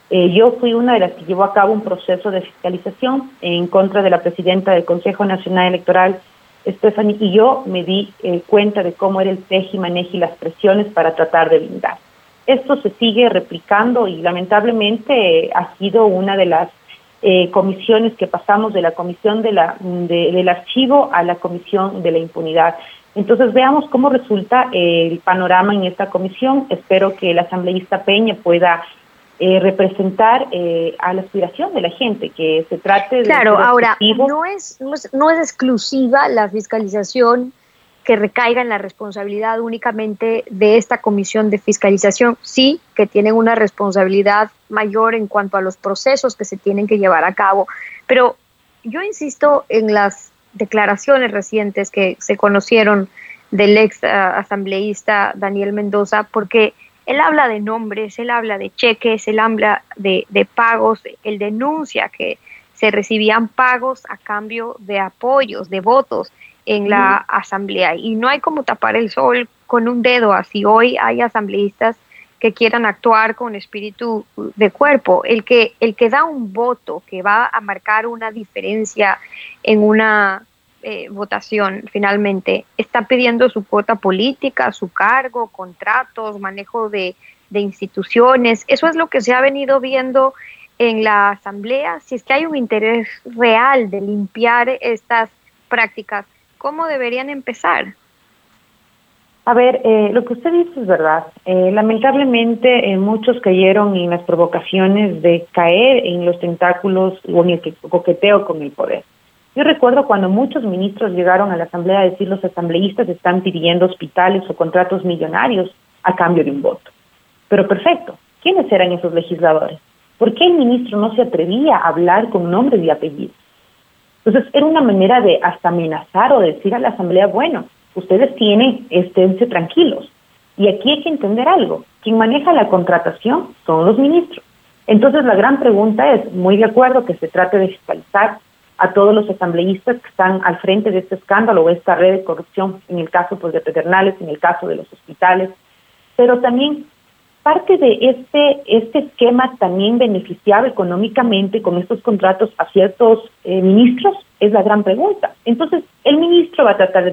Yo fui una de las que llevó a cabo un proceso de fiscalización en contra de la presidenta del Consejo Nacional Electoral, Stephanie, y yo me di cuenta de cómo era el tejimaneje y las presiones para tratar de blindar. Esto se sigue replicando y lamentablemente ha sido una de las comisiones que pasamos de la comisión del archivo a la comisión de la impunidad. Entonces veamos cómo resulta el panorama en esta comisión. Espero que el asambleísta Peña pueda representar a la aspiración de la gente, que se trate de... Claro, ahora, no es exclusiva la fiscalización que recaiga en la responsabilidad únicamente de esta comisión de fiscalización, sí, que tienen una responsabilidad mayor en cuanto a los procesos que se tienen que llevar a cabo, pero yo insisto en las declaraciones recientes que se conocieron del ex asambleísta Daniel Mendoza, porque él habla de nombres, él habla de cheques, él habla de pagos, él denuncia que se recibían pagos a cambio de apoyos, de votos en la asamblea, y no hay como tapar el sol con un dedo. Así hoy hay asambleístas que quieran actuar con espíritu de cuerpo. El que da un voto que va a marcar una diferencia en una votación, finalmente está pidiendo su cuota política, su cargo, contratos, manejo de instituciones. Eso es lo que se ha venido viendo en la asamblea. Si es que hay un interés real de limpiar estas prácticas, ¿cómo deberían empezar? A ver, lo que usted dice es verdad. Lamentablemente, muchos cayeron en las provocaciones de caer en los tentáculos o en el coqueteo con el poder. Yo recuerdo cuando muchos ministros llegaron a la Asamblea a decir los asambleístas están pidiendo hospitales o contratos millonarios a cambio de un voto. Pero perfecto, ¿quiénes eran esos legisladores? ¿Por qué el ministro no se atrevía a hablar con nombres y apellidos? Entonces, era una manera de hasta amenazar o decir a la Asamblea, bueno, ustedes esténse tranquilos. Y aquí hay que entender algo. Quien maneja la contratación son los ministros. Entonces, la gran pregunta es, muy de acuerdo que se trate de fiscalizar a todos los asambleístas que están al frente de este escándalo o esta red de corrupción, en el caso pues, de Pedernales, en el caso de los hospitales, pero también parte de este esquema también beneficiaba económicamente con estos contratos a ciertos ministros, es la gran pregunta. Entonces, el ministro va a tratar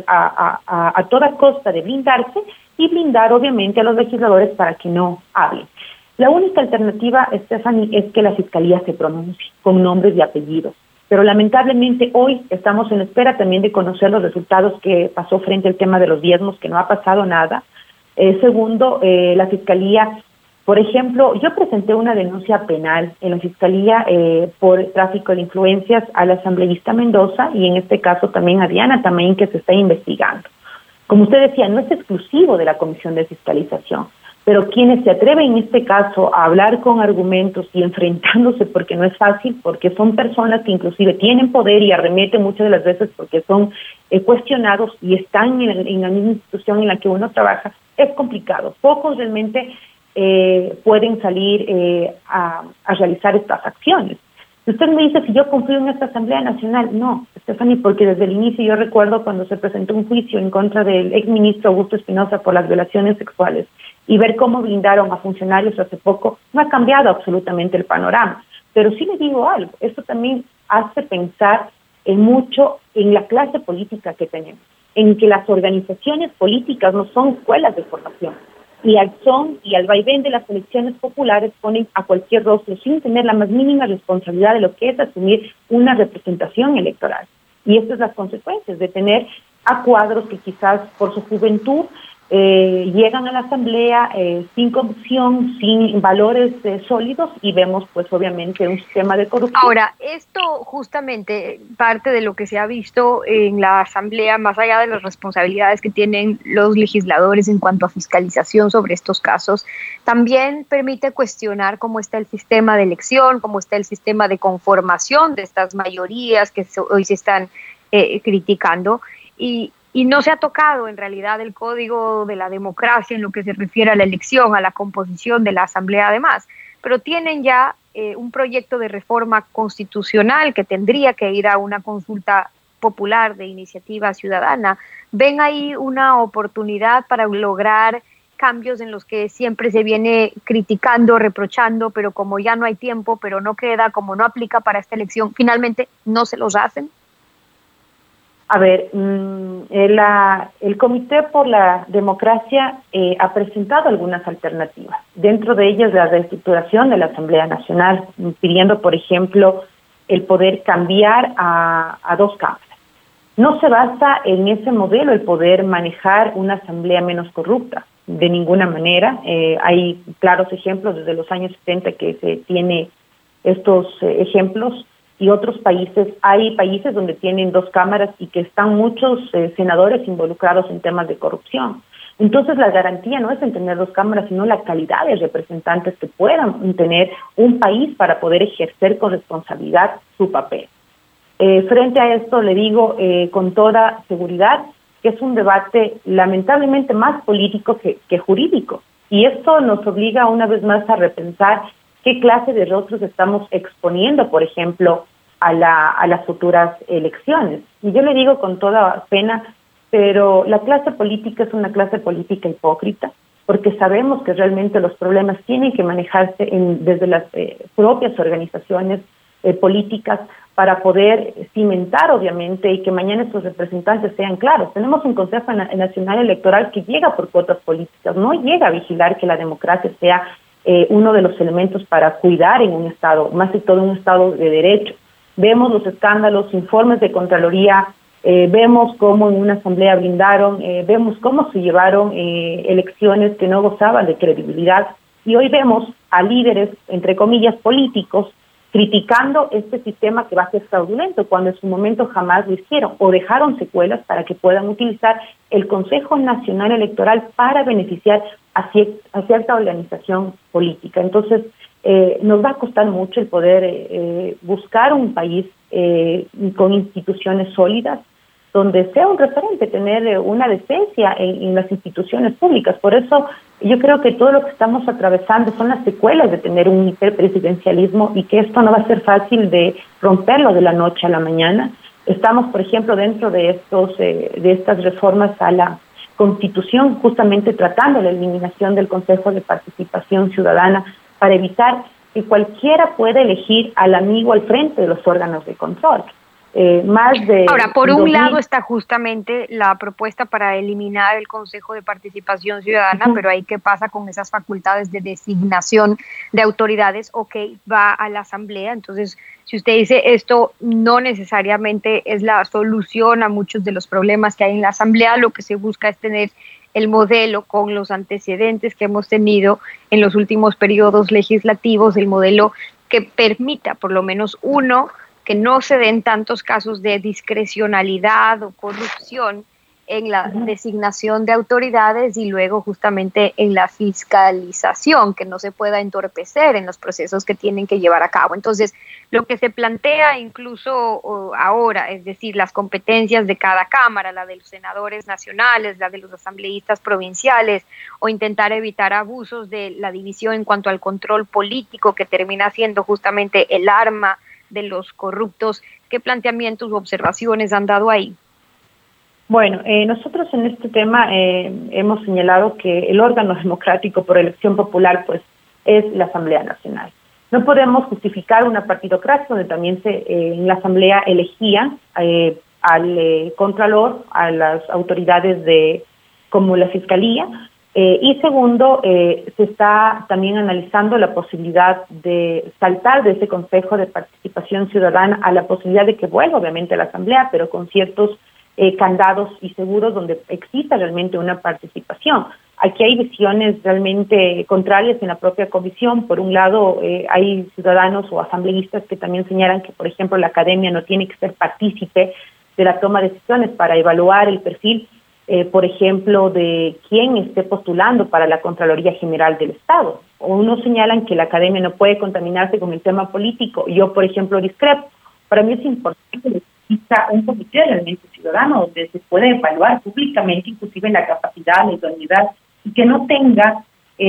a toda costa de blindarse y blindar obviamente a los legisladores para que no hablen. La única alternativa, Stephanie, es que la Fiscalía se pronuncie con nombres y apellidos. Pero lamentablemente hoy estamos en espera también de conocer los resultados que pasó frente al tema de los diezmos, que no ha pasado nada. Segundo, la Fiscalía, por ejemplo, yo presenté una denuncia penal en la Fiscalía por tráfico de influencias al asambleísta Mendoza y en este caso también a Diana Tamain, que se está investigando. Como usted decía, no es exclusivo de la Comisión de Fiscalización, pero quienes se atreven en este caso a hablar con argumentos y enfrentándose, porque no es fácil, porque son personas que inclusive tienen poder y arremeten muchas de las veces porque son cuestionados y están en la misma institución en la que uno trabaja, es complicado. Pocos realmente pueden salir a realizar estas acciones. Si usted me dice si yo confío en esta Asamblea Nacional, no, Stephanie, porque desde el inicio yo recuerdo cuando se presentó un juicio en contra del exministro Augusto Espinosa por las violaciones sexuales y ver cómo blindaron a funcionarios hace poco, no ha cambiado absolutamente el panorama. Pero sí le digo algo, esto también hace pensar mucho en la clase política que tenemos, en que las organizaciones políticas no son escuelas de formación, y al son y al vaivén de las elecciones populares ponen a cualquier rostro sin tener la más mínima responsabilidad de lo que es asumir una representación electoral. Y estas son las consecuencias de tener a cuadros que quizás por su juventud llegan a la Asamblea sin convicción, sin valores sólidos y vemos pues obviamente un sistema de corrupción. Ahora, esto justamente parte de lo que se ha visto en la Asamblea, más allá de las responsabilidades que tienen los legisladores en cuanto a fiscalización sobre estos casos, también permite cuestionar cómo está el sistema de elección, cómo está el sistema de conformación de estas mayorías que hoy se están criticando y no se ha tocado en realidad el código de la democracia en lo que se refiere a la elección, a la composición de la Asamblea además, pero tienen ya un proyecto de reforma constitucional que tendría que ir a una consulta popular de iniciativa ciudadana. ¿Ven ahí una oportunidad para lograr cambios en los que siempre se viene criticando, reprochando, pero como ya no hay tiempo, pero no queda, como no aplica para esta elección, finalmente no se los hacen? A ver, el Comité por la Democracia ha presentado algunas alternativas, dentro de ellas la reestructuración de la Asamblea Nacional, pidiendo, por ejemplo, el poder cambiar a 2 cámaras. No se basa en ese modelo el poder manejar una asamblea menos corrupta, de ninguna manera. Hay claros ejemplos desde los años 70 que se tiene estos ejemplos. Y otros países, hay países donde tienen 2 cámaras y que están muchos senadores involucrados en temas de corrupción. Entonces la garantía no es en tener 2 cámaras, sino la calidad de representantes que puedan tener un país para poder ejercer con responsabilidad su papel. Frente a esto le digo con toda seguridad que es un debate lamentablemente más político que jurídico. Y esto nos obliga una vez más a repensar qué clase de rostros estamos exponiendo, por ejemplo, a las futuras elecciones. Y yo le digo con toda pena, pero la clase política es una clase política hipócrita, porque sabemos que realmente los problemas tienen que manejarse desde las propias organizaciones políticas para poder cimentar, obviamente, y que mañana estos representantes sean claros. Tenemos un Consejo Nacional Electoral que llega por cuotas políticas, no llega a vigilar que la democracia sea uno de los elementos para cuidar en un Estado, más que todo un Estado de derecho. Vemos los escándalos, informes de Contraloría Vemos cómo en una asamblea blindaron, vemos cómo se llevaron elecciones que no gozaban de credibilidad, y hoy vemos a líderes, entre comillas, políticos, criticando este sistema que va a ser fraudulento, cuando en su momento jamás lo hicieron, o dejaron secuelas para que puedan utilizar el Consejo Nacional Electoral para beneficiar a cierta organización política. Entonces, nos va a costar mucho el poder buscar un país con instituciones sólidas, donde sea un referente, tener una decencia en las instituciones públicas. Por eso yo creo que todo lo que estamos atravesando son las secuelas de tener un hiperpresidencialismo, y que esto no va a ser fácil de romperlo de la noche a la mañana. Estamos, por ejemplo, dentro de estas reformas a la Constitución, justamente tratando la eliminación del Consejo de Participación Ciudadana para evitar que cualquiera pueda elegir al amigo al frente de los órganos de control. Ahora, por un lado está justamente la propuesta para eliminar el Consejo de Participación Ciudadana, pero ahí qué pasa con esas facultades de designación de autoridades, va a la Asamblea. Entonces, si usted dice esto no necesariamente es la solución a muchos de los problemas que hay en la Asamblea, lo que se busca es tener el modelo con los antecedentes que hemos tenido en los últimos periodos legislativos, el modelo que permita por lo menos que no se den tantos casos de discrecionalidad o corrupción en la designación de autoridades, y luego justamente en la fiscalización, que no se pueda entorpecer en los procesos que tienen que llevar a cabo. Entonces, lo que se plantea incluso ahora, es decir, las competencias de cada cámara, la de los senadores nacionales, la de los asambleístas provinciales, o intentar evitar abusos de la división en cuanto al control político, que termina siendo justamente el arma de los corruptos. ¿Qué planteamientos u observaciones han dado ahí? Bueno, nosotros en este tema hemos señalado que el órgano democrático por elección popular pues es la Asamblea Nacional. No podemos justificar una partidocracia donde también en la Asamblea elegían al Contralor, a las autoridades como la Fiscalía, y segundo, se está también analizando la posibilidad de saltar de ese Consejo de Participación Ciudadana a la posibilidad de que vuelva obviamente a la Asamblea, pero con ciertos candados y seguros donde exista realmente una participación. Aquí hay visiones realmente contrarias en la propia comisión. Por un lado, hay ciudadanos o asambleístas que también señalan que, por ejemplo, la academia no tiene que ser partícipe de la toma de decisiones para evaluar el perfil, por ejemplo, de quién esté postulando para la Contraloría General del Estado. Unos señalan que la academia no puede contaminarse con el tema político. Yo, por ejemplo, discrepo. Para mí es importante que exista un comité realmente ciudadano donde se pueda evaluar públicamente inclusive la capacidad, la idoneidad, y que no tenga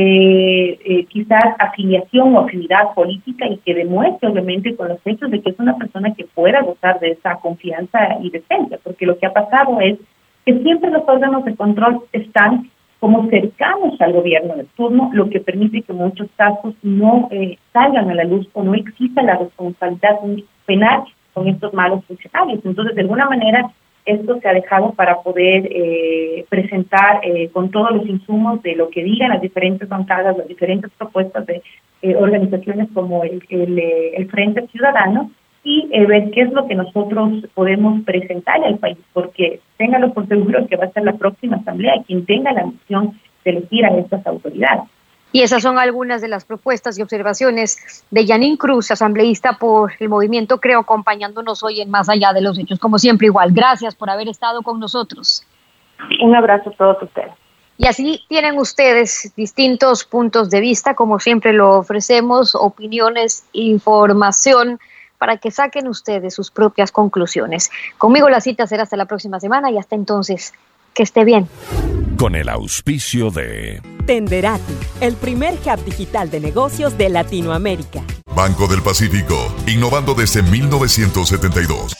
quizás afiliación o afinidad política, y que demuestre obviamente con los hechos de que es una persona que pueda gozar de esa confianza y decencia, porque lo que ha pasado es que siempre los órganos de control están como cercanos al gobierno de turno, lo que permite que en muchos casos no salgan a la luz o no exista la responsabilidad penal con estos malos funcionarios. Entonces, de alguna manera, esto se ha dejado para poder presentar con todos los insumos de lo que digan las diferentes bancadas, las diferentes propuestas de organizaciones como el Frente Ciudadano, y ver qué es lo que nosotros podemos presentar al país, porque téngalo por seguro que va a ser la próxima asamblea quien tenga la misión de elegir a estas autoridades. Y esas son algunas de las propuestas y observaciones de Yanín Cruz, asambleísta por el movimiento Creo, acompañándonos hoy en Más Allá de los Hechos. Como siempre, igual, gracias por haber estado con nosotros. Un abrazo a todos ustedes. Y así tienen ustedes distintos puntos de vista, como siempre lo ofrecemos, opiniones, información, para que saquen ustedes sus propias conclusiones. Conmigo la cita será hasta la próxima semana, y hasta entonces, que esté bien. Con el auspicio de Tenderati, el primer hub digital de negocios de Latinoamérica. Banco del Pacífico, innovando desde 1972.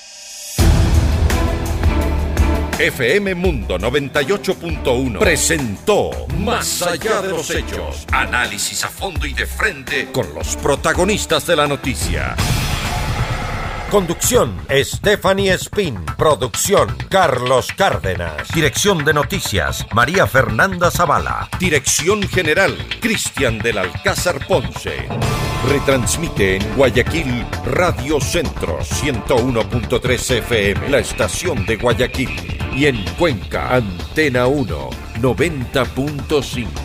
FM Mundo 98.1 presentó Más Allá de los Hechos. Análisis a fondo y de frente con los protagonistas de la noticia. Conducción, Stephanie Espín. Producción, Carlos Cárdenas. Dirección de noticias, María Fernanda Zavala. Dirección general, Cristian del Alcázar Ponce. Retransmite en Guayaquil Radio Centro 101.3 FM, la estación de Guayaquil. Y en Cuenca, Antena 1 90.5.